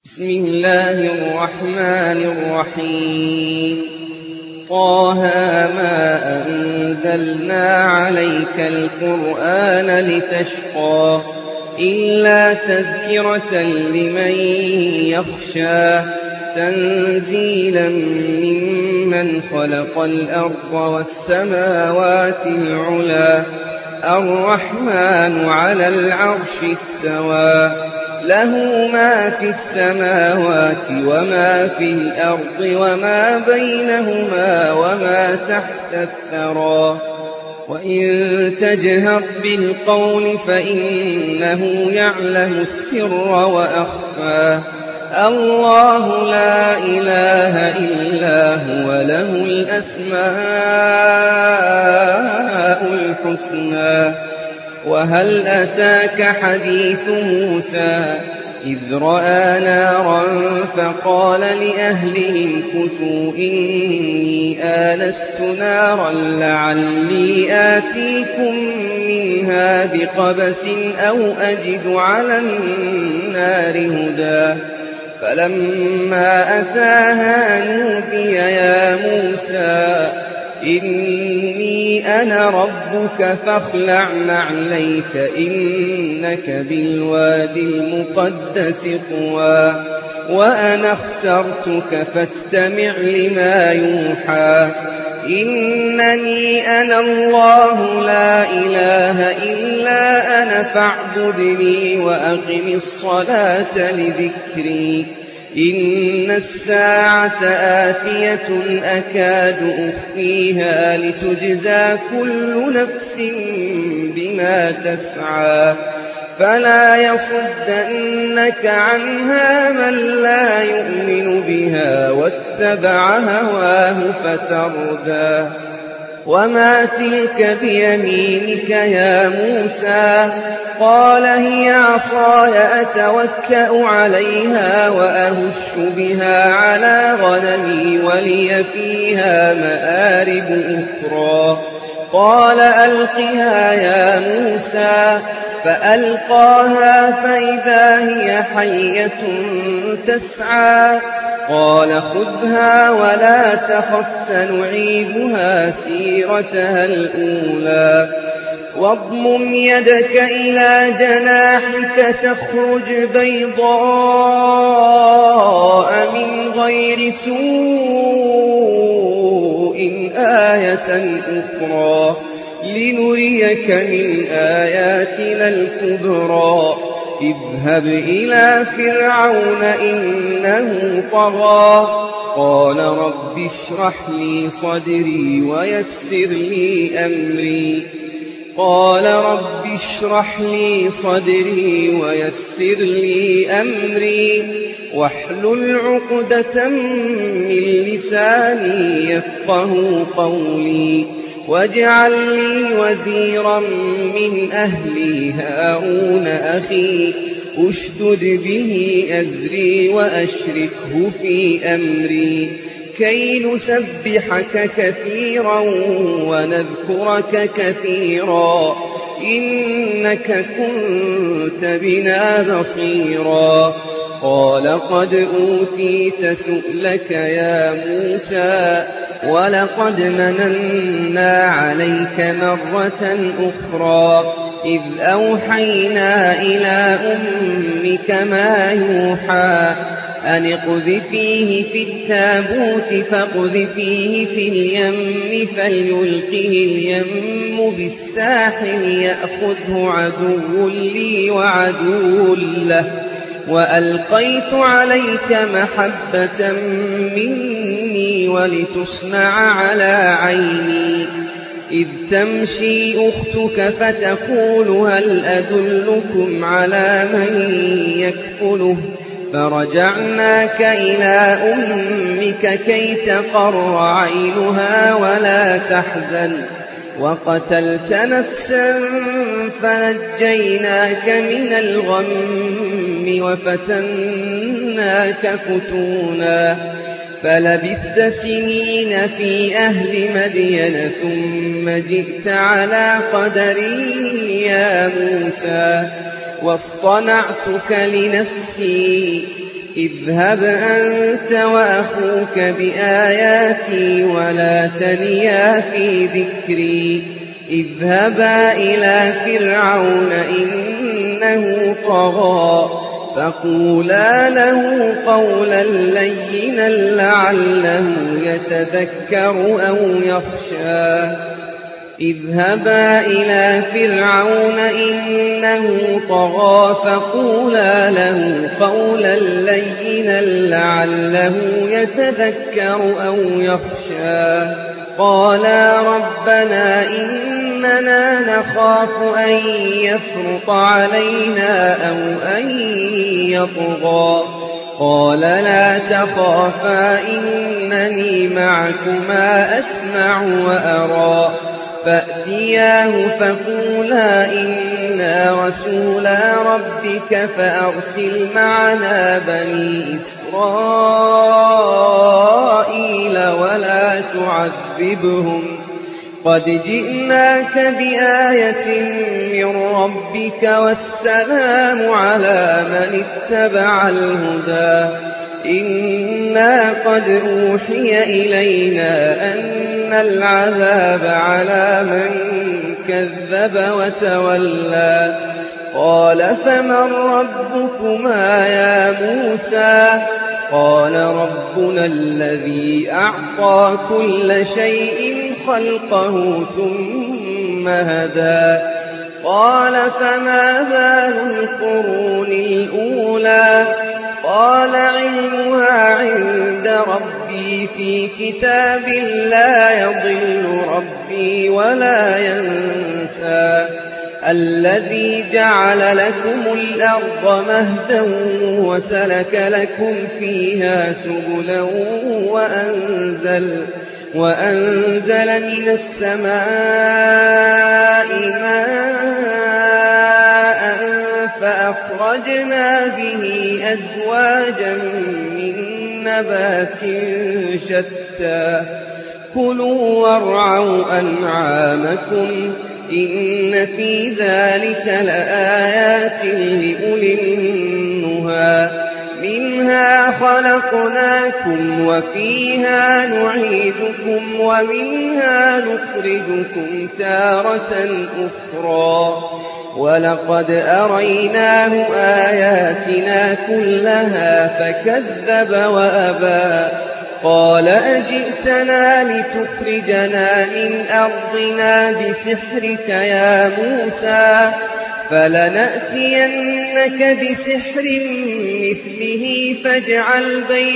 بسم الله الرحمن الرحيم طه ما أنزلنا عليك القرآن لتشقى إلا تذكرة لمن يخشى تنزيلا ممن خلق الأرض والسماوات العلى الرحمن على العرش استوى له ما في السماوات وما في الأرض وما بينهما وما تحت الثرى وإن تجهر بالقول فإنه يعلم السر وأخفى الله لا إله إلا هو له الأسماء الحسنى وهل أتاك حديث موسى إذ رأى نارا فقال لأهلهم كثوا إني آنست نارا لعلي آتيكم منها بقبس أو أجد على النار هدى فلما أتاها نودي يا موسى إني أنا ربك فاخلع نعليك إنك بالوادي المقدس طوى وأنا اخترتك فاستمع لما يوحى إنني أنا الله لا إله إلا أنا فاعبدني وأقم الصلاة لذكري إن الساعة آتية أكاد أخفيها لتجزى كل نفس بما تسعى فلا يصدنك عنها من لا يؤمن بها واتبع هواه فتردى وما تلك بيمينك يا موسى قال هي عصاي أتوكأ عليها وأهش بها على غنمي ولي فيها مآرب أخرى قال ألقها يا موسى فألقاها فإذا هي حية تسعى قال خذها ولا تخف سنعيدها سيرتها الأولى واضمم يدك إلى جناحك تخرج بيضاء من غير سوء آية أخرى لنريك من آياتنا الكبرى اذهب إلى فرعون إنه طغى قال رب اشرح لي صدري ويسر لي أمري قال رب اشرح لي صدري ويسر لي أمري واحلل عقدة من لساني يفقه قولي واجعل لي وزيرا من أهلي هارون أخي أشدد به أزري وأشركه في أمري كي نسبحك كثيرا ونذكرك كثيرا إنك كنت بنا بصيرا قال قد أوتيت سؤلك يا موسى ولقد مننا عليك مرة أخرى إذ أوحينا إلى أمك ما يوحى أن اقذفيه في التابوت فاقذفيه في اليم فليلقه اليم بالساحل يأخذه عدو لي وعدو له وألقيت عليك محبة مني ولتصنع على عيني إذ تمشي أختك فتقول هل أدلكم على من يكفله فرجعناك إلى أمك كي تقر عينها ولا تحزن وقتلت نفسا فنجيناك من الغم وفتناك فتونا فلبثت سنين في أهل مدين ثم جئت على قدري يا موسى واصطنعتك لنفسي اذهب أنت وأخوك بآياتي ولا تنيا في ذكري اذهبا إلى فرعون إنه طغى فقولا له قولا لينا لعله يتذكر أو يخشى اذهبا إلى فرعون إنه طغى فقولا له قولا لينا لعله يتذكر أو يخشى قالا ربنا إننا نخاف أن يفرط علينا أو أن يطغى قال لا تخافا إنني معكما أسمع وأرى فأتياه فقولا إنا رسولا ربك فأرسل معنا بني إسرائيل ولا تعذبهم قد جئناك بآية من ربك والسلام على من اتبع الهدى إنا قد أوحي إلينا أن العذاب على من كذب وتولى قال فمن ربكما يا موسى قال ربنا الذي أعطى كل شيء خلقه ثم هدى قال فما بال القرون الأولى قال علمها عند ربي في كتاب لا يضل ربي ولا ينسى الذي جعل لكم الأرض مهدا وسلك لكم فيها سبلا وأنزل من السماء ماء فأخرجنا به أزواجا من نبات شتى كلوا وارعوا أنعامكم إن في ذلك لآيات لأولي النهى منها خلقناكم وفيها نعيدكم ومنها نخرجكم تارة أخرى ولقد أريناه آياتنا كلها فكذب وأبى قال أجئتنا لتخرجنا من أرضنا بسحرك يا موسى فلنأتينك بسحر مثله فاجعل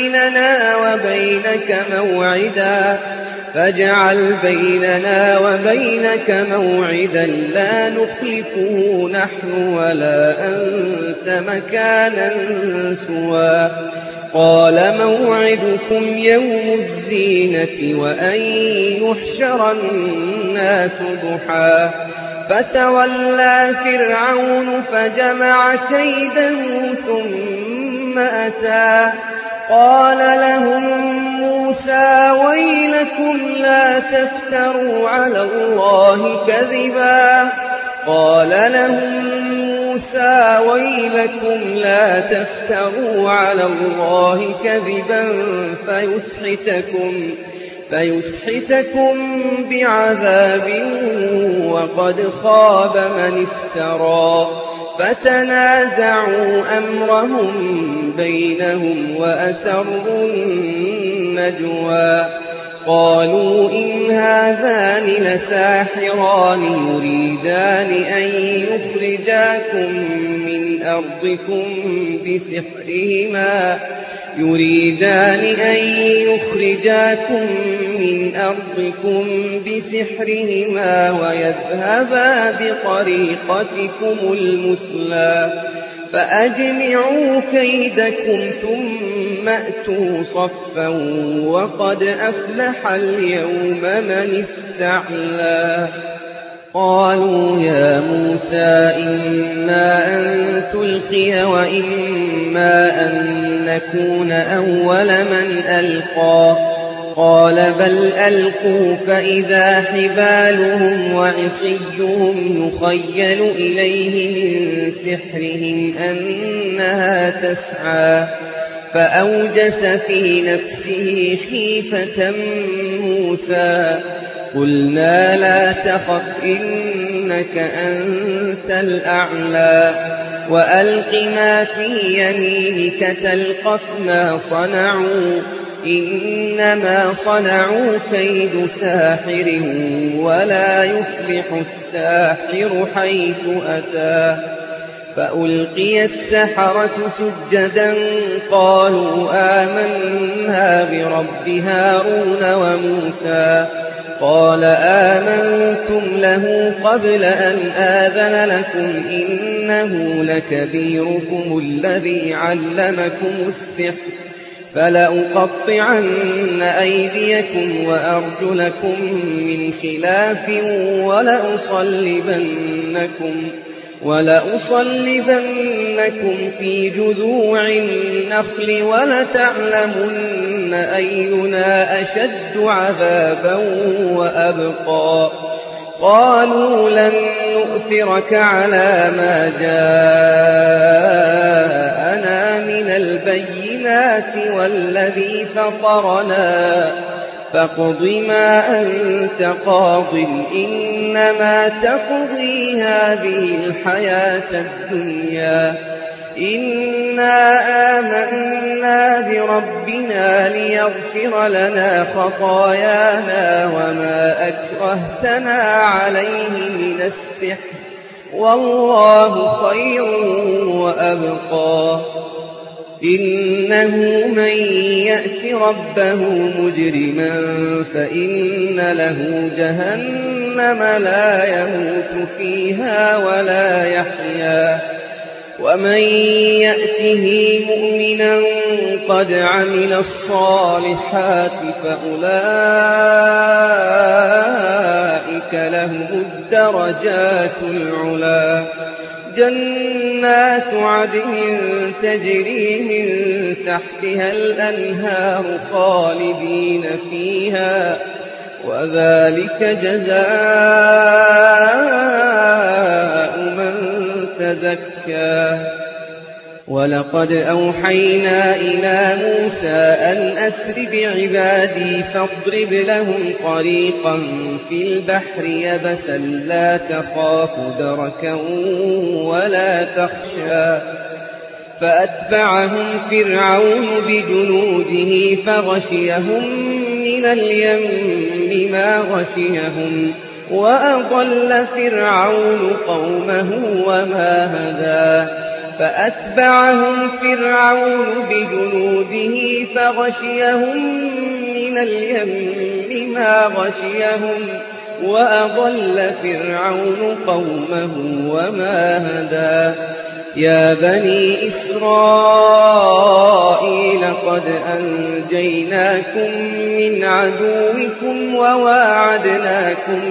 بيننا وبينك موعدا لا نخلفه نحن ولا أنت مكانا سوى قال موعدكم يوم الزينة وأن يحشر الناس ضحى فتولى فرعون فجمع كيده ثم أتى قال لهم موسى ويلكم لا تفتروا على الله كذبا فيسحتكم بعذاب وقد خاب من افترى فتنازعوا أمرهم بينهم وأسروا النجوى قالوا إن هذان لساحران يريدان أن يخرجاكم من أرضكم بسحرهما ويذهبا بطريقتكم المثلى فأجمعوا كيدكم ثم أتوا صفا وقد أفلح اليوم من استعلى قالوا يا موسى إما أن تلقي وإما أن نكون أول من ألقى قال بل ألقوا فإذا حبالهم وعصيهم يخيل إليه من سحرهم أنها تسعى فأوجس في نفسه خيفة موسى. قلنا لا تخف إنك أنت الأعلى وألق ما في يمينك تلقف ما صنعوا إنما صنعوا كيد ساحر ولا يفلح الساحر حيث أتى. فألقي السحرة سجدا قالوا آمنا برب هارون وموسى. قال آمنتم له قبل أن آذن لكم إنه لكبيركم الذي علمكم السحر فلأقطعن أيديكم وأرجلكم من خلاف ولأصلبنكم في جذوع النخل ولتعلمن أينا أشد عذابا وأبقى. قالوا لن نؤثرك على ما جاءنا من البينات والذي فطرنا فاقض ما أنت قاض إنما تقضي هذه الحياة الدنيا. إنا آمنا بربنا ليغفر لنا خطايانا وما أكرهتنا عليه من السحر والله خير وأبقى. إنه من يأت ربه مجرما فإن له جهنم لا يموت فيها ولا يحيا ومن يأته مؤمنا قد عمل الصالحات فأولئك لهم الدرجات العلى. جنات عدن تجري من تحتها الأنهار خالدين فيها وذلك جزاء من تزكى. ولقد أوحينا إلى موسى أن أسر بعبادي فاضرب لهم طريقا في البحر يبسا لا تخاف دركا ولا تخشى. فأتبعهم فرعون بجنوده فغشيهم من اليم ما غشيهم وأضل فرعون قومه وما هدى. فأتبعهم فرعون بجنوده فغشيهم من اليم ما غشيهم وأضل فرعون قومه وما هدى. يا بني إسرائيل قد أنجيناكم من عدوكم وواعدناكم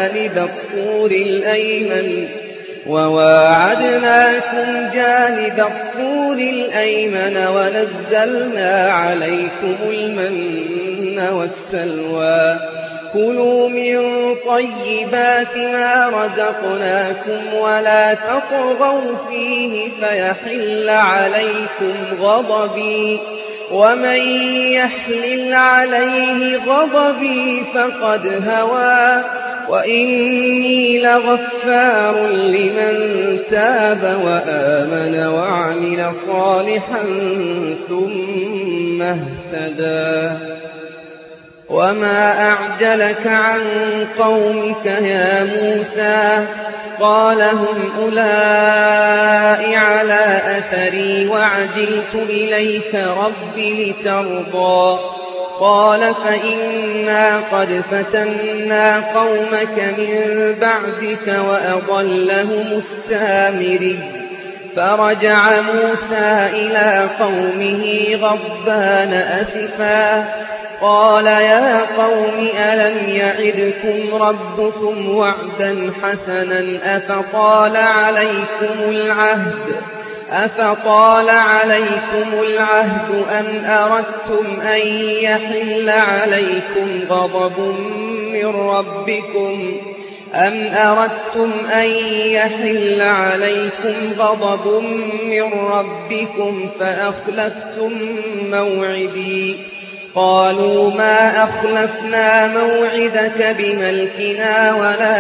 جانب الطور الأيمن ونزلنا عليكم المن والسلوى. كلوا من طيبات ما رزقناكم ولا تطغوا فيه فيحل عليكم غضبي ومن يحلل عليه غضبي فقد هوى وإني لغفار لمن تاب وآمن وعمل صالحا ثم اهتدى. وما أعجلك عن قومك يا موسى؟ قال هم أولئك على أثري وعجلت إليك رب لترضى. قال فإنا قد فتنا قومك من بعدك وأضلهم السامري. فرجع موسى إلى قومه غضبان أسفا قال يا قوم ألم يعدكم ربكم وعدا حسنا أفطال عليكم العهد أم أردتم أن يحل عليكم غضب من ربكم أَمْ أَرَدتُّمْ أَن يَحِلَّ عَلَيْكُمْ غَضَبٌ مِّن رَّبِّكُمْ فَأَخْلَفْتُم مَّوْعِدِي قَالُوا مَا أَخْلَفْنَا مَوْعِدَكَ بِمَلْكِنَا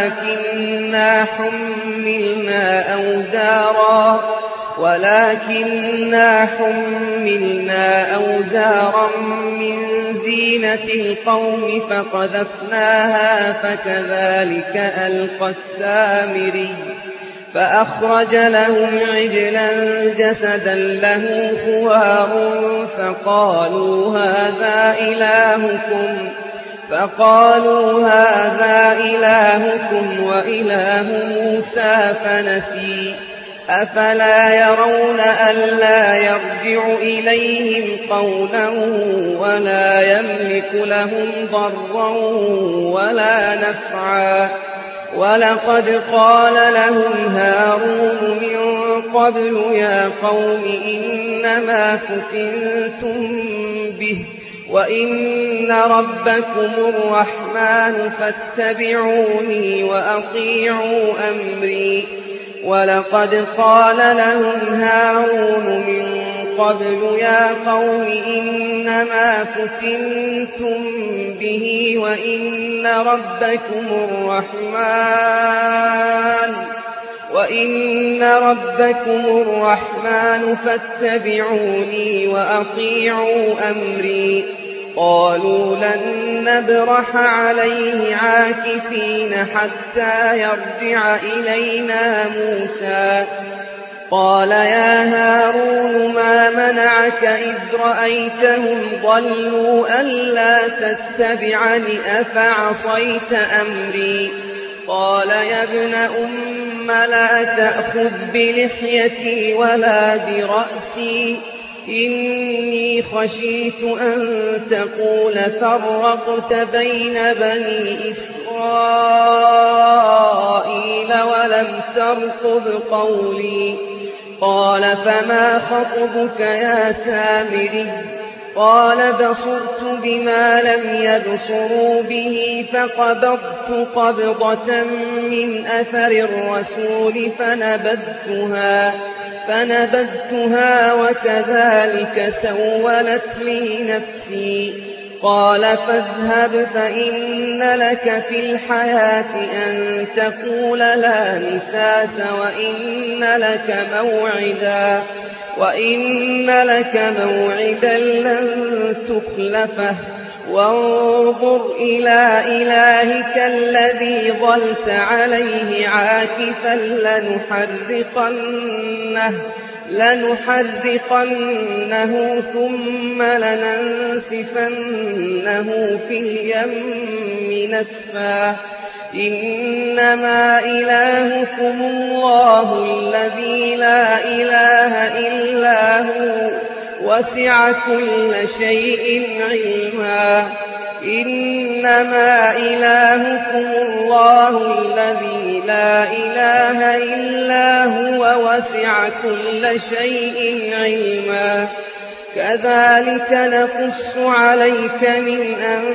ولكننا حُمِّلْنَا أَوْزَارًا مِّن زِينَةِ الْقَوْمِ فَقَذَفْنَاهَا فَكَذَٰلِكَ أَلْقَى السَّامِرِيُّ فَأَخْرَجَ لَهُمْ عِجْلًا جَسَدًا لَّهُ خُوَارٌ فَقَالُوا هَٰذَا إِلَٰهُكُمْ وَإِلَٰهُ مُوسَىٰ فَنَسِيَ أَفَلَا يَرَوْنَ أَلَّا يَرْجِعُ إِلَيْهِمْ قَوْلًا وَلَا يَمْلِكُ لَهُمْ ضَرًّا وَلَا نَفْعًا وَلَقَدْ قَالَ لَهُمْ هَارُونُ مِن قَبْلُ يَا قَوْمِ إِنَّمَا فُتِنتُم بِهِ وَإِنَّ رَبَّكُمُ الرَّحْمَٰنُ فَاتَّبِعُونِي وَأَطِيعُوا أَمْرِي وَلَقَدْ قَالَ لَهُمْ هَارُونُ مِن قَبْلُ يَا قَوْمِ إِنَّمَا فُتِنتُم بِهِ وَإِنَّ رَبَّكُمُ الرَّحْمَٰنُ فَاتَّبِعُونِي وَأَطِيعُوا أَمْرِي قَالُوا لَن نَّبْرَحَ عَلَيْهِ عَاكِفِينَ حَتَّىٰ يَرْجِعَ إِلَيْنَا مُوسَىٰ قَالَ يَا هَارُونُ مَا مَنَعَكَ إِذْ رَأَيْتَهُمْ ضَلُّوا أَلَّا تَتَّبِعَنِ أَفَعَصَيْتَ أَمْرِي قَالَ يَا ابْنَ أُمَّ لَا تَأْخُذْ بِلِحْيَتِي وَلَا بِرَأْسِي إِنِّي خَشِيتُ أَن تَقُولَ فَرَّقْتَ بَيْنَ بَنِي إِسْرَائِيلَ وَلَمْ تَرْقُبْ قَوْلِي قَالَ فَمَا خَطْبُكَ يَا سَامِرِيُّ قَالَ بَصُرْتُ بِمَا لَمْ يَبْصُرُوا بِهِ فَقَبَضْتُ قَبْضَةً مِّنْ أَثَرِ الرَّسُولِ فَنَبَذْتُهَا وَكَذَٰلِكَ سَوَّلَتْ لِي نَفْسِي قَالَ فَاذْهَبْ فَإِنَّ لَكَ فِي الْحَيَاةِ أَن تَقُولَ لَا مِسَاسَ وَإِنَّ لَكَ مَوْعِدًا لَّن تُخْلَفَهُ وَانظُرْ إِلَىٰ إِلَٰهِكَ الَّذِي ظَلْتَ عَلَيْهِ عَاكِفًا لَّنُحَرِّقَنَّهُ ثُمَّ لَنَنسِفَنَّهُ فِي الْيَمِّ نَسْفًا إِنَّمَا إِلَٰهُكُمُ اللَّهُ الَّذِي لَا إِلَٰهَ إِلَّا هُوَ وَسِعَ كُلَّ شَيْءٍ عِلْمًا إِنَّمَا إِلَٰهُكُمُ اللَّهُ الَّذِي لَا إِلَٰهَ إِلَّا هُوَ وَسِعَ كُلَّ شَيْءٍ عِلْمًا كَذَٰلِكَ نَقُصُّ عَلَيْكَ مِنْ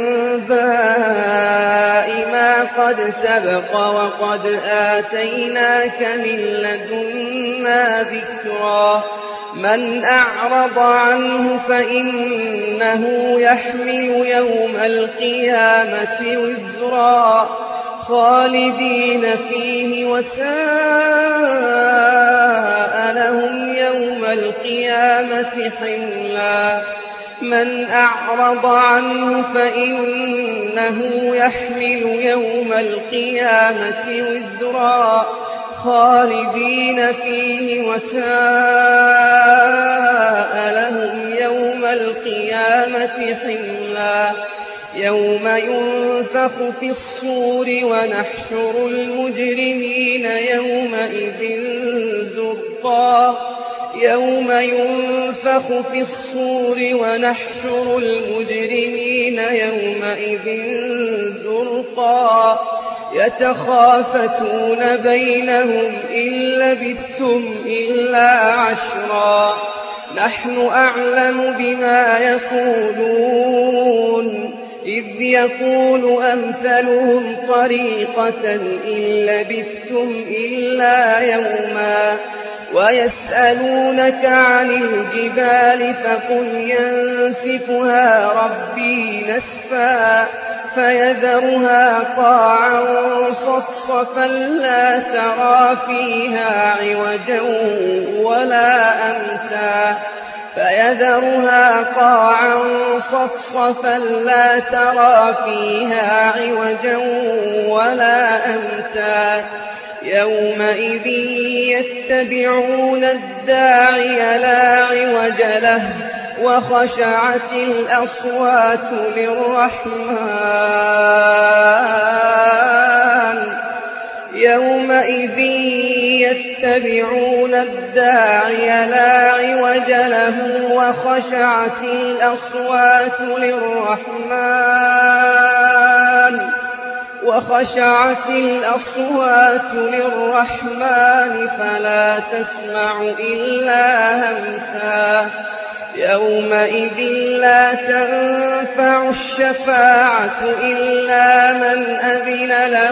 أَنبَاءِ مَا قَدْ سَبَقَ وَقَدْ آتَيْنَاكَ مِن لَّدُنَّا ذِكْرًا مَّنْ أَعْرَضَ عَنْهُ فَإِنَّهُ يَحْمِلُ يَوْمَ الْقِيَامَةِ وِزْرًا خَالِدِينَ فِيهِ وَسَاءَ لَهُمْ يَوْمَ الْقِيَامَةِ حِمْلًا مَّنْ أَعْرَضَ عَنْهُ فَإِنَّهُ يَحْمِلُ يَوْمَ الْقِيَامَةِ وِزْرًا خَالِدِينَ فِيهِ وَسَاءَ لَهُمْ يَوْمَ الْقِيَامَةِ حِمْلًا يَوْمَ يُنفَخُ فِي الصُّورِ وَنَحْشُرُ الْمُجْرِمِينَ يَوْمَئِذٍ زُرْقًا يَتَخَافَتُونَ بَيْنَهُمْ إِن لَّبِثْتُمْ إِلَّا عَشْرًا نَّحْنُ أَعْلَمُ بِمَا يَقُولُونَ إذ يقول أمثلهم طريقة إن لبثتم إلا يوما ويسألونك عن الجبال فقل ينسفها ربي نسفا فيذرها قاعا صفصفا لا ترى فيها عوجا ولا أمتا لا ترى فيها عوجا ولا أمتا يومئذ يتبعون الداعي لا عوج له وخشعت الأصوات للرحمن يومئذ يتبعون الداعي لا عوج له وخشعت الأصوات للرحمن فلا تسمع إلا همسا يومئذ لا تنفع الشفاعة إلا من أذن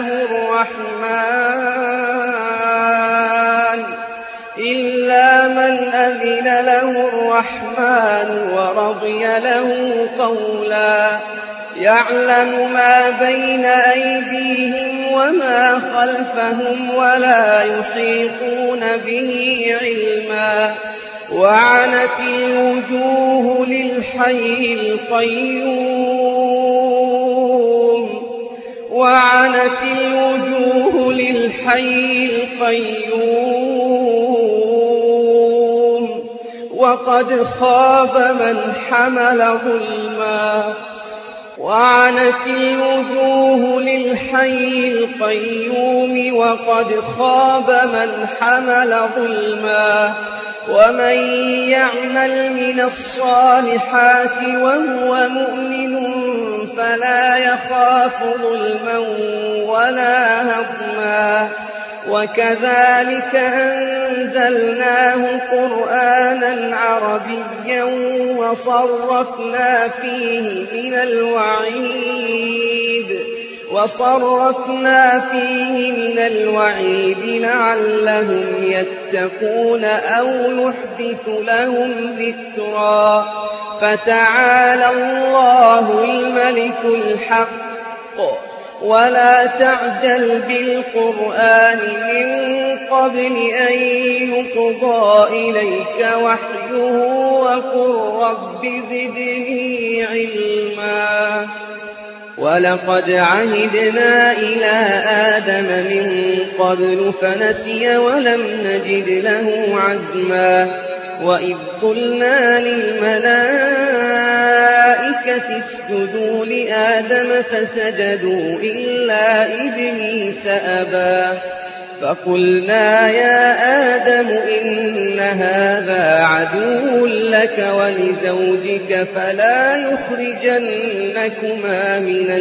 له الرحمن ورضي له قولا يعلم ما بين أيديهم وما خلفهم ولا يحيطون به علما وعنت الوجوه للحي القيوم وقد خاب من حمل ظلما وعنت الوجوه للحي القيوم وقد خاب من حمل ظلما ومن يعمل من الصالحات وهو مؤمن فلا يخاف ظلما ولا هضما وكذلك أنزلناه قرآنا عربيا وصرفنا فيه من الوعيد لعلهم يتقون أو يحدث لهم ذكرا فتعالى الله الملك الحق ولا تعجل بالقرآن من قبل أن يقضى إليك وحيه وقل رب زدني علما ولقد عهدنا إلى آدم من قبل فنسي ولم نجد له عزما وإذ قلنا للملائكة اسجدوا لآدم فسجدوا إلا إبليس أبى فقلنا يا آدم إن هذا عدو لك ولزوجك فلا يخرجنكما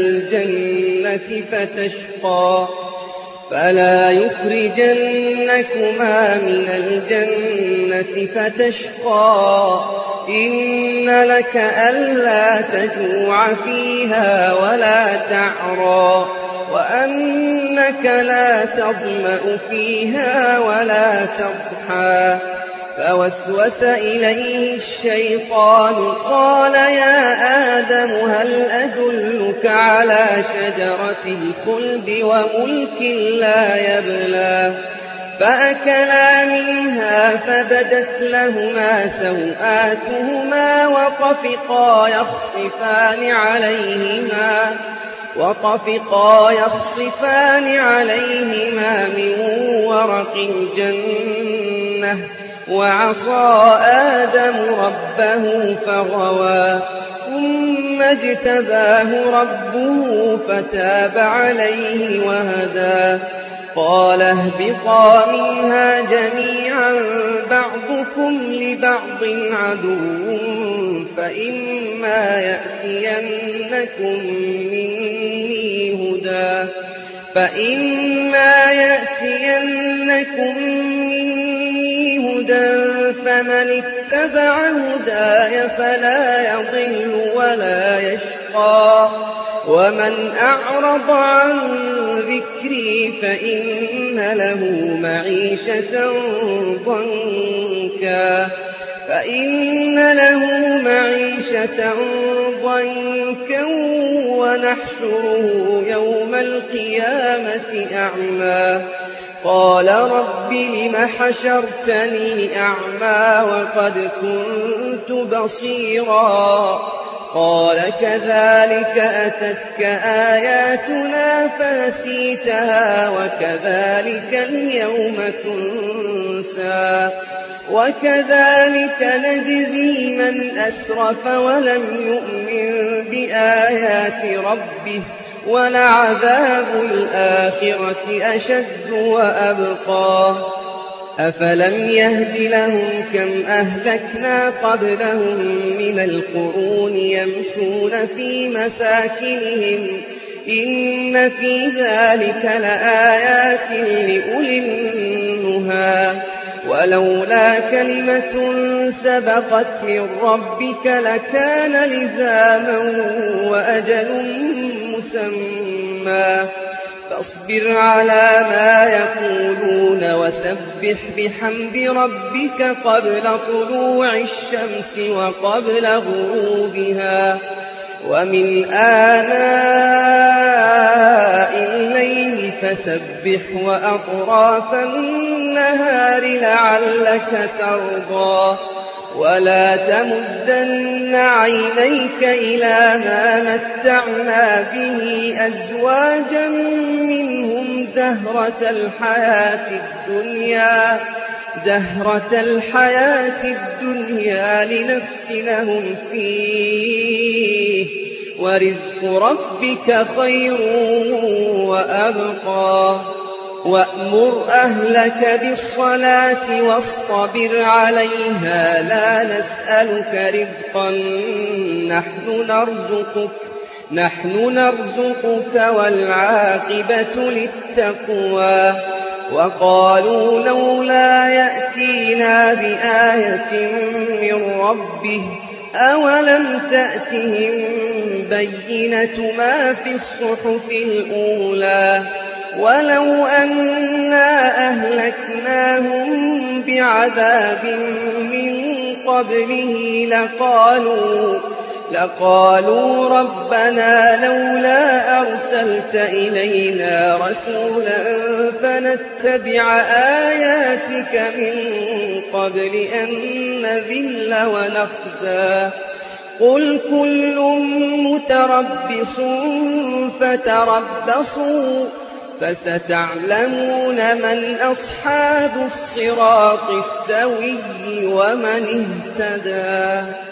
من الجنة فتشقى إن لك ألا تجوع فيها ولا تعرى وأنك لا تظمأ فيها ولا تضحى فوسوس إليه الشيطان قال يا آدم هل أدلك على شجرة الخلد وملك لا يبلى فأكلا منها فبدت لهما سوآتهما وطفقا يخصفان عليهما من ورق الجنة وعصى آدم ربه فغوى ثم اجتباه ربه فتاب عليه وهدى قال اهبطا منها جميعا بعضكم لبعض عدو فإما يأتينكم مني هدى فمن اتبع هداي فلا يضل ولا يشقى ومن أعرض عن ذكري فإن له معيشة ضنكا ونحشره يوم القيامة أعمى قال رب لم حشرتني أعمى وقد كنت بصيرا قال كذلك أتتك آياتنا فنسيتها وكذلك اليوم تنسى وكذلك نجزي من أسرف ولم يؤمن بآيات ربه ولعذاب الآخرة أشد وأبقى أفلم يهد لهم كم أهلكنا قبلهم من القرون يمشون في مساكنهم إن في ذلك لآيات لأولي النهى ولولا كلمة سبقت من ربك لكان لزاما وأجل مسمى فاصبر على ما يقولون وسبح بحمد ربك قبل طلوع الشمس وقبل غروبها ومن آناء الليل فسبح وأطراف النهار لعلك ترضى ولا تمدن عينيك إلى ما متعنا به أزواجا منهم زهرة الحياة الدنيا لنفتنهم فيه ورزق ربك خير وأبقى وأمر أهلك بالصلاة واصطبر عليها لا نسألك رزقا نحن نرزقك والعاقبة للتقوى وقالوا لولا يأتينا بآية من ربه أولم تأتهم بينة ما في الصحف الأولى ولو أنا أهلكناهم بعذاب من قبله لقالوا ربنا لولا أرسلت إلينا رسولا فنتبع آياتك من قبل أن نذل ونخزى قل كل متربص فتربصوا فستعلمون من أصحاب الصراط السوي ومن اهتدى